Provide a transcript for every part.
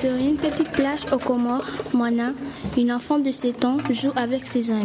Sur une petite plage aux Comores, Moana, une enfant de 7 ans, joue avec ses amis.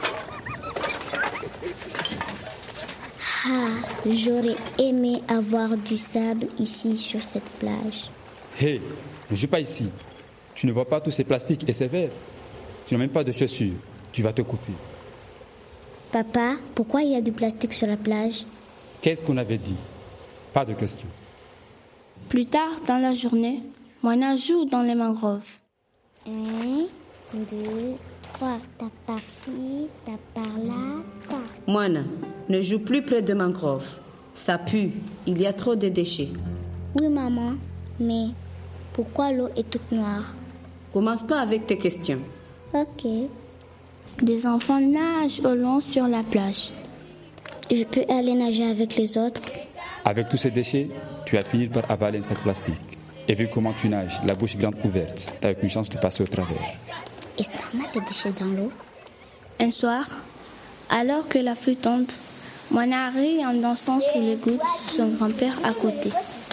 Ah, j'aurais aimé avoir du sable ici sur cette plage. Hé, ne joue pas ici. Tu ne vois pas tous ces plastiques et ces verres. Tu n'as même pas de chaussures. Tu vas te couper. Papa, pourquoi il y a du plastique sur la plage? Qu'est-ce qu'on avait dit? Pas de questions. Plus tard dans la journée, Moana joue dans les mangroves. 1, 2, 3, tape par-ci, tape par-là, tape. Moana, ne joue plus près de mangrove. Ça pue, il y a trop de déchets. Oui, maman, mais pourquoi l'eau est toute noire? Commence pas avec tes questions. Ok. Des enfants nagent au long sur la plage. Je peux aller nager avec les autres? Avec tous ces déchets, tu vas finir par avaler un sac plastique. Et vu comment tu nages, la bouche grande ouverte, tu n'as aucune chance de passer au travers. Est-ce qu'on a des déchets dans l'eau? Un soir, alors que la pluie tombe, Moana rit en dansant sous les gouttes, son grand-père à côté.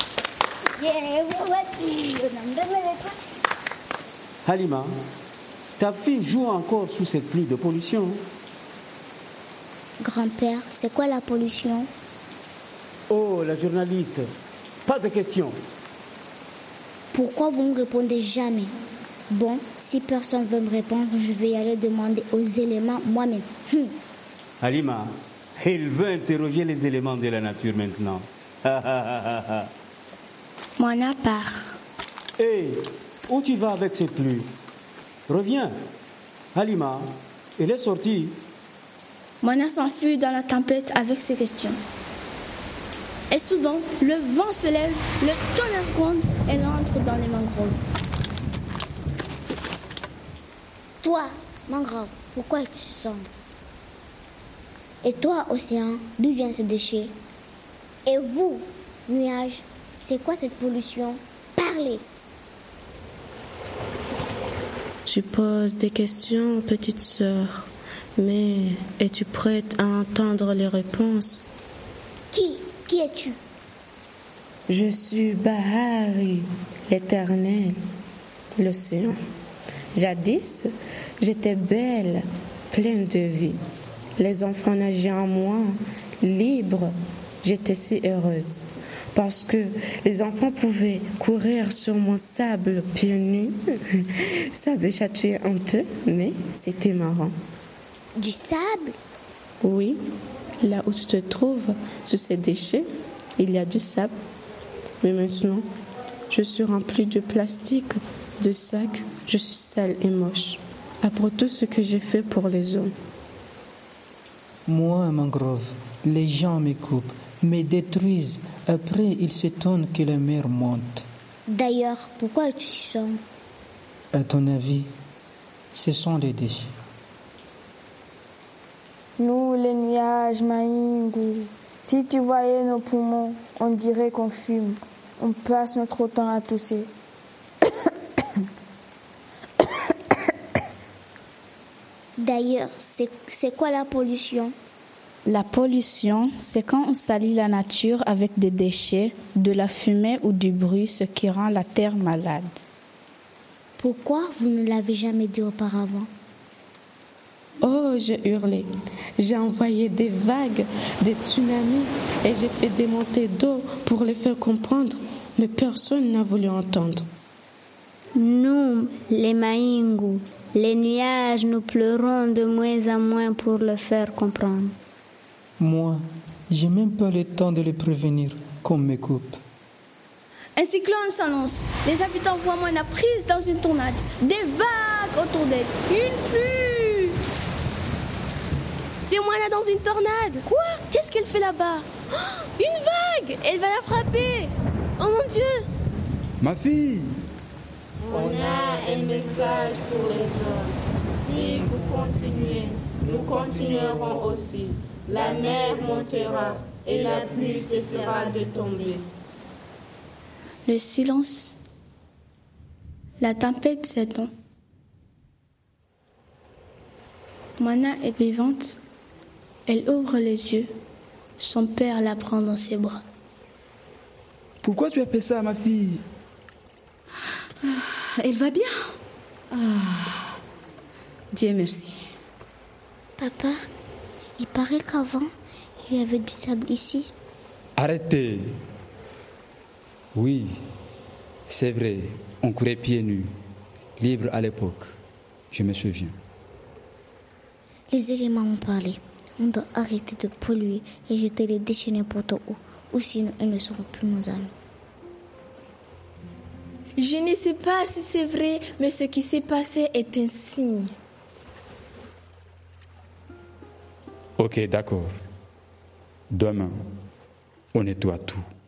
Halima, ta fille joue encore sous cette pluie de pollution. Grand-père, c'est quoi la pollution? Oh, la journaliste, pas de questions. Pourquoi vous ne répondez jamais? Bon, si personne veut me répondre, je vais aller demander aux éléments moi-même. Halima, il veut interroger les éléments de la nature maintenant. Moana part. Hé, où tu vas avec cette pluie? Reviens. Halima, elle est sortie. Moana s'enfuit dans la tempête avec ses questions. Et soudain, le vent se lève, le tonnerre gronde et elle entre dans les mangroves. Toi, mangrove, pourquoi es-tu sombre? Et toi, océan, d'où viennent ces déchets? Et vous, nuages, c'est quoi cette pollution? Parlez! Tu poses des questions, petite sœur, mais es-tu prête à entendre les réponses? Qui es-tu? Je suis Bahari, l'éternel, l'océan. Jadis, j'étais belle, pleine de vie. Les enfants nageaient en moi, libres. J'étais si heureuse. Parce que les enfants pouvaient courir sur mon sable pieds nus. Ça avait chatouillé un peu, mais c'était marrant. Du sable? Oui, là où tu te trouves, sur ces déchets, il y a du sable. Mais maintenant, je suis remplie de plastique, de sacs. Je suis sale et moche. Après tout ce que j'ai fait pour les hommes. Moi, mangrove, les gens me coupent, me détruisent. Après, ils s'étonnent que la mer monte. D'ailleurs, pourquoi es-tu si sombre? À ton avis, ce sont des déchets. Nous, les nuages, Maïngou, si tu voyais nos poumons, on dirait qu'on fume. On passe notre temps à tousser. D'ailleurs, c'est quoi la pollution? La pollution, c'est quand on salit la nature avec des déchets, de la fumée ou du bruit, ce qui rend la terre malade. Pourquoi vous ne l'avez jamais dit auparavant? Oh, j'ai hurlé. J'ai envoyé des vagues, des tsunamis et j'ai fait des montées d'eau pour les faire comprendre, mais personne n'a voulu entendre. Nous, les Maïngou, les nuages, nous pleurons de moins en moins pour le faire comprendre. Moi, j'ai même pas le temps de les prévenir qu'on me coupe. Un cyclone s'annonce. Les habitants voient Moana prise dans une tornade. Des vagues autour d'elle. Une pluie. C'est Moana dans une tornade. Quoi? Qu'est-ce qu'elle fait là-bas? Oh, une vague. Elle va la frapper. Oh mon Dieu. Ma fille. On a un message pour les hommes. Si vous continuez, nous continuerons aussi. La mer montera et la pluie cessera de tomber. Le silence. La tempête s'étend. Moana est vivante. Elle ouvre les yeux. Son père la prend dans ses bras. Pourquoi tu as fait ça, ma fille? Elle va bien. Dieu merci. Papa, il paraît qu'avant, il y avait du sable ici. Arrêtez. Oui, c'est vrai, on courait pieds nus, libre à l'époque. Je me souviens. Les éléments ont parlé. On doit arrêter de polluer et jeter les déchets n'importe où, ou sinon ils ne seront plus nos amis. Je ne sais pas si c'est vrai, mais ce qui s'est passé est un signe. Ok, d'accord. Demain, on nettoie tout.